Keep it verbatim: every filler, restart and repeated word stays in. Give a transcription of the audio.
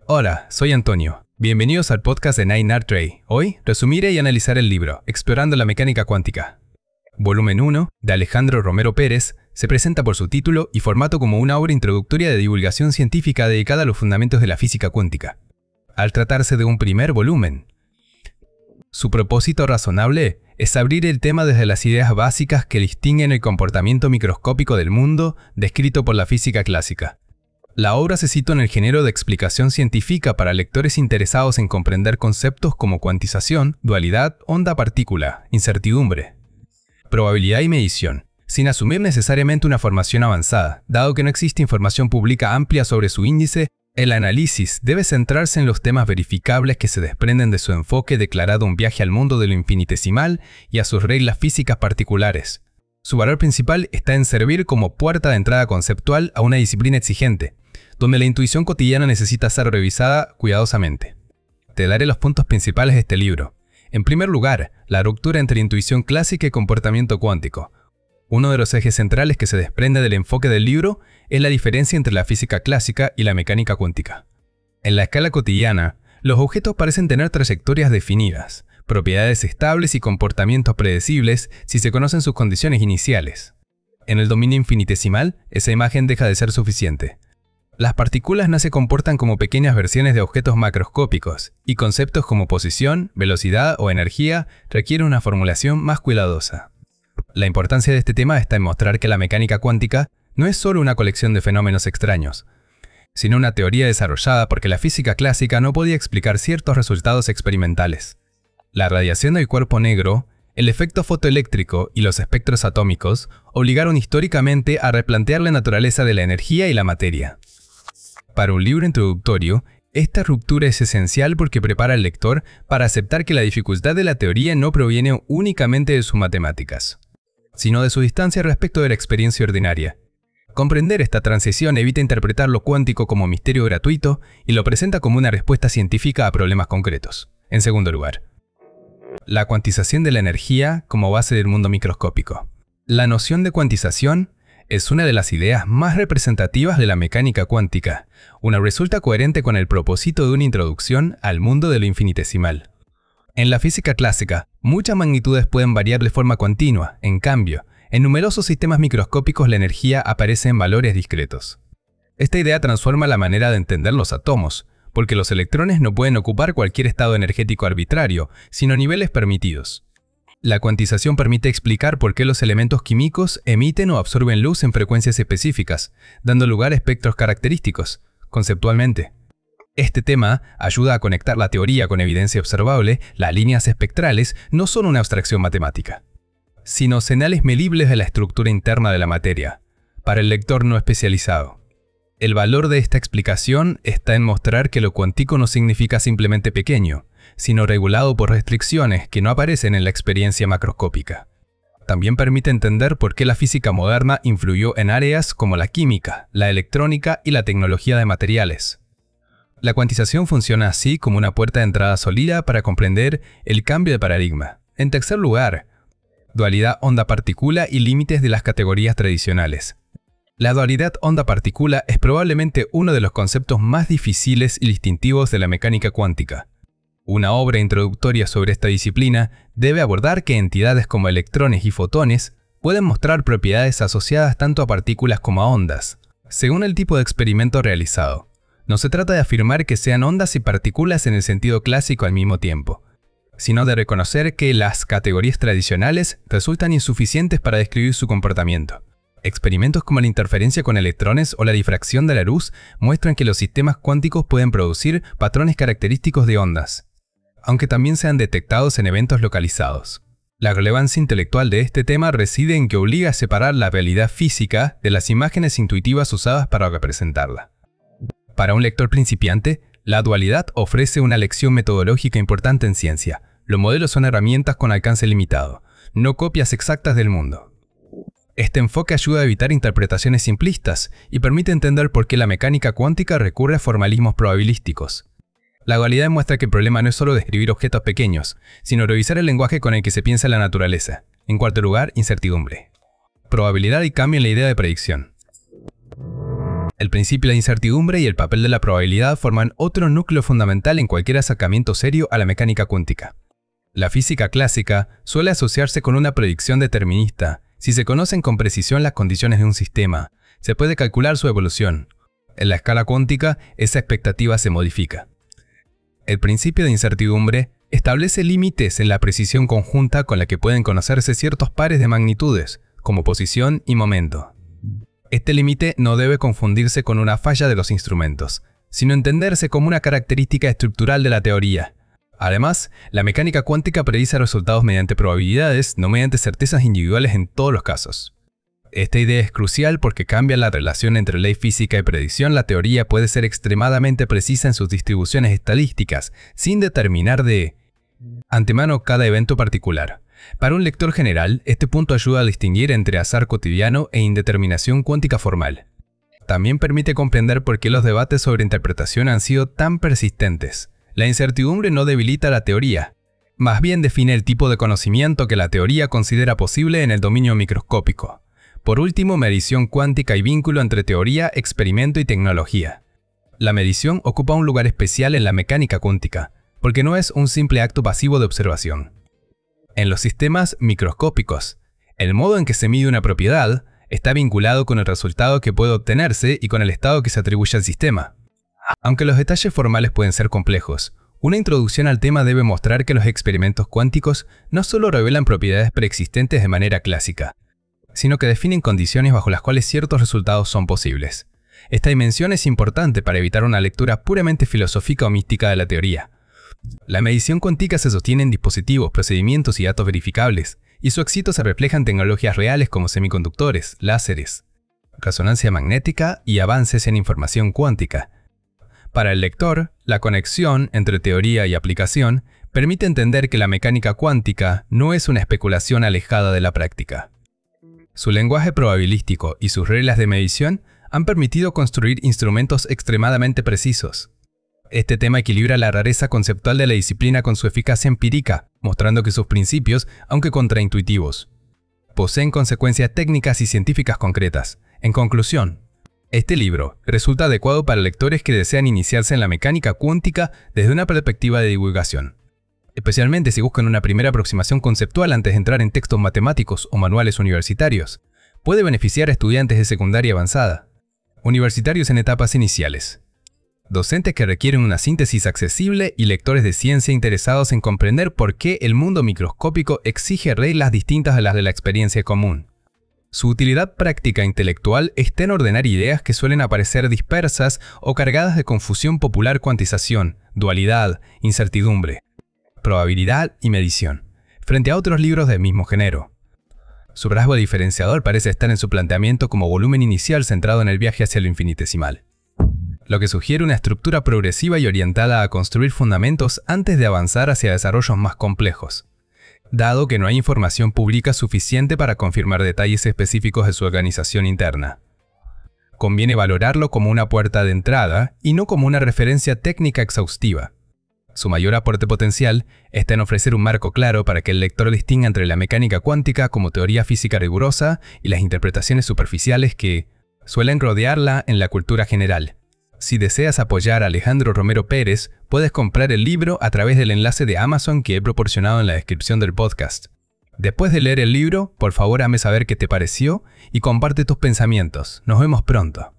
Hola, soy Antonio. Bienvenidos al podcast de Nine Art Ray. Hoy resumiré y analizaré el libro Explorando la mecánica cuántica. Volumen uno, de Alejandro Romero Pérez, se presenta por su título y formato como una obra introductoria de divulgación científica dedicada a los fundamentos de la física cuántica. Al tratarse de un primer volumen, su propósito razonable es abrir el tema desde las ideas básicas que distinguen el comportamiento microscópico del mundo descrito por la física clásica. La obra se sitúa en el género de explicación científica para lectores interesados en comprender conceptos como cuantización, dualidad, onda-partícula, incertidumbre, probabilidad y medición, sin asumir necesariamente una formación avanzada. Dado que no existe información pública amplia sobre su índice, el análisis debe centrarse en los temas verificables que se desprenden de su enfoque declarado un viaje al mundo de lo infinitesimal y a sus reglas físicas particulares. Su valor principal está en servir como puerta de entrada conceptual a una disciplina exigente, donde la intuición cotidiana necesita ser revisada cuidadosamente. Te daré los puntos principales de este libro. En primer lugar, la ruptura entre intuición clásica y comportamiento cuántico. Uno de los ejes centrales que se desprende del enfoque del libro es la diferencia entre la física clásica y la mecánica cuántica. En la escala cotidiana, los objetos parecen tener trayectorias definidas, propiedades estables y comportamientos predecibles si se conocen sus condiciones iniciales. En el dominio infinitesimal, esa imagen deja de ser suficiente. Las partículas no se comportan como pequeñas versiones de objetos macroscópicos, y conceptos como posición, velocidad o energía requieren una formulación más cuidadosa. La importancia de este tema está en mostrar que la mecánica cuántica no es solo una colección de fenómenos extraños, sino una teoría desarrollada porque la física clásica no podía explicar ciertos resultados experimentales. La radiación del cuerpo negro, el efecto fotoeléctrico y los espectros atómicos obligaron históricamente a replantear la naturaleza de la energía y la materia. Para un libro introductorio, esta ruptura es esencial porque prepara al lector para aceptar que la dificultad de la teoría no proviene únicamente de sus matemáticas, sino de su distancia respecto de la experiencia ordinaria. Comprender esta transición evita interpretar lo cuántico como misterio gratuito y lo presenta como una respuesta científica a problemas concretos. En segundo lugar, la cuantización de la energía como base del mundo microscópico. La noción de cuantización es una de las ideas más representativas de la mecánica cuántica. Una resulta coherente con el propósito de una introducción al mundo de lo infinitesimal. En la física clásica, muchas magnitudes pueden variar de forma continua. En cambio, en numerosos sistemas microscópicos la energía aparece en valores discretos. Esta idea transforma la manera de entender los átomos, porque los electrones no pueden ocupar cualquier estado energético arbitrario, sino niveles permitidos. La cuantización permite explicar por qué los elementos químicos emiten o absorben luz en frecuencias específicas, dando lugar a espectros característicos, conceptualmente. Este tema ayuda a conectar la teoría con evidencia observable. Las líneas espectrales no son una abstracción matemática, sino señales medibles de la estructura interna de la materia, para el lector no especializado. El valor de esta explicación está en mostrar que lo cuántico no significa simplemente pequeño, sino regulado por restricciones que no aparecen en la experiencia macroscópica. También permite entender por qué la física moderna influyó en áreas como la química, la electrónica y la tecnología de materiales. La cuantización funciona así como una puerta de entrada sólida para comprender el cambio de paradigma. En tercer lugar, dualidad onda-partícula y límites de las categorías tradicionales. La dualidad onda-partícula es probablemente uno de los conceptos más difíciles y distintivos de la mecánica cuántica. Una obra introductoria sobre esta disciplina debe abordar que entidades como electrones y fotones pueden mostrar propiedades asociadas tanto a partículas como a ondas, según el tipo de experimento realizado. No se trata de afirmar que sean ondas y partículas en el sentido clásico al mismo tiempo, sino de reconocer que las categorías tradicionales resultan insuficientes para describir su comportamiento. Experimentos como la interferencia con electrones o la difracción de la luz muestran que los sistemas cuánticos pueden producir patrones característicos de ondas, aunque también sean detectados en eventos localizados. La relevancia intelectual de este tema reside en que obliga a separar la realidad física de las imágenes intuitivas usadas para representarla. Para un lector principiante, la dualidad ofrece una lección metodológica importante en ciencia. Los modelos son herramientas con alcance limitado, no copias exactas del mundo. Este enfoque ayuda a evitar interpretaciones simplistas y permite entender por qué la mecánica cuántica recurre a formalismos probabilísticos. La dualidad muestra que el problema no es solo describir objetos pequeños, sino revisar el lenguaje con el que se piensa en la naturaleza. En cuarto lugar, incertidumbre. Probabilidad y cambio en la idea de predicción. El principio de incertidumbre y el papel de la probabilidad forman otro núcleo fundamental en cualquier acercamiento serio a la mecánica cuántica. La física clásica suele asociarse con una predicción determinista. Si se conocen con precisión las condiciones de un sistema, se puede calcular su evolución. En la escala cuántica, esa expectativa se modifica. El principio de incertidumbre establece límites en la precisión conjunta con la que pueden conocerse ciertos pares de magnitudes, como posición y momento. Este límite no debe confundirse con una falla de los instrumentos, sino entenderse como una característica estructural de la teoría. Además, la mecánica cuántica predice resultados mediante probabilidades, no mediante certezas individuales en todos los casos. Esta idea es crucial porque cambia la relación entre ley física y predicción. La teoría puede ser extremadamente precisa en sus distribuciones estadísticas, sin determinar de antemano cada evento particular. Para un lector general, este punto ayuda a distinguir entre azar cotidiano e indeterminación cuántica formal. También permite comprender por qué los debates sobre interpretación han sido tan persistentes. La incertidumbre no debilita la teoría, más bien define el tipo de conocimiento que la teoría considera posible en el dominio microscópico. Por último, medición cuántica y vínculo entre teoría, experimento y tecnología. La medición ocupa un lugar especial en la mecánica cuántica, porque no es un simple acto pasivo de observación. En los sistemas microscópicos, el modo en que se mide una propiedad está vinculado con el resultado que puede obtenerse y con el estado que se atribuye al sistema. Aunque los detalles formales pueden ser complejos, una introducción al tema debe mostrar que los experimentos cuánticos no solo revelan propiedades preexistentes de manera clásica, sino que definen condiciones bajo las cuales ciertos resultados son posibles. Esta dimensión es importante para evitar una lectura puramente filosófica o mística de la teoría. La medición cuántica se sostiene en dispositivos, procedimientos y datos verificables, y su éxito se refleja en tecnologías reales como semiconductores, láseres, resonancia magnética y avances en información cuántica. Para el lector, la conexión entre teoría y aplicación permite entender que la mecánica cuántica no es una especulación alejada de la práctica. Su lenguaje probabilístico y sus reglas de medición han permitido construir instrumentos extremadamente precisos. Este tema equilibra la rareza conceptual de la disciplina con su eficacia empírica, mostrando que sus principios, aunque contraintuitivos, poseen consecuencias técnicas y científicas concretas. En conclusión, este libro resulta adecuado para lectores que desean iniciarse en la mecánica cuántica desde una perspectiva de divulgación, especialmente si buscan una primera aproximación conceptual antes de entrar en textos matemáticos o manuales universitarios. Puede beneficiar a estudiantes de secundaria avanzada, universitarios en etapas iniciales, docentes que requieren una síntesis accesible y lectores de ciencia interesados en comprender por qué el mundo microscópico exige reglas distintas a las de la experiencia común. Su utilidad práctica e intelectual está en ordenar ideas que suelen aparecer dispersas o cargadas de confusión popular: cuantización, dualidad, incertidumbre, probabilidad y medición, frente a otros libros del mismo género. Su rasgo diferenciador parece estar en su planteamiento como volumen inicial centrado en el viaje hacia lo infinitesimal, lo que sugiere una estructura progresiva y orientada a construir fundamentos antes de avanzar hacia desarrollos más complejos, dado que no hay información pública suficiente para confirmar detalles específicos de su organización interna. Conviene valorarlo como una puerta de entrada y no como una referencia técnica exhaustiva. Su mayor aporte potencial está en ofrecer un marco claro para que el lector distinga entre la mecánica cuántica como teoría física rigurosa y las interpretaciones superficiales que suelen rodearla en la cultura general. Si deseas apoyar a Alejandro Romero Pérez, puedes comprar el libro a través del enlace de Amazon que he proporcionado en la descripción del podcast. Después de leer el libro, por favor hazme saber qué te pareció y comparte tus pensamientos. Nos vemos pronto.